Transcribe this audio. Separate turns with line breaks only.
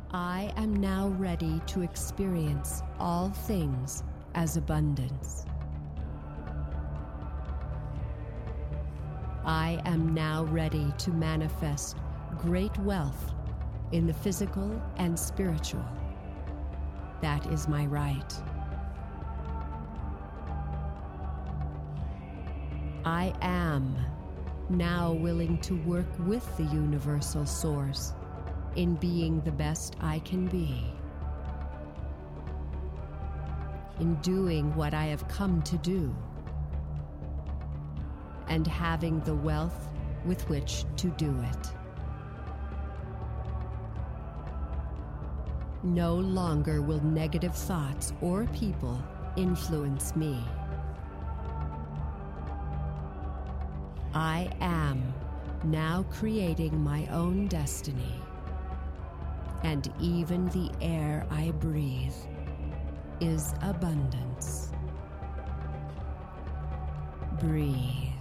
I am now ready to experience all things as abundance. I am now ready to manifest great wealth in the physical and spiritual. That is my right. I am now willing to work with the universal source in being the best I can be, in doing what I have come to do, and having the wealth with which to do it. No longer will negative thoughts or people influence me. I am now creating my own destiny, and even the air I breathe is abundance. Breathe.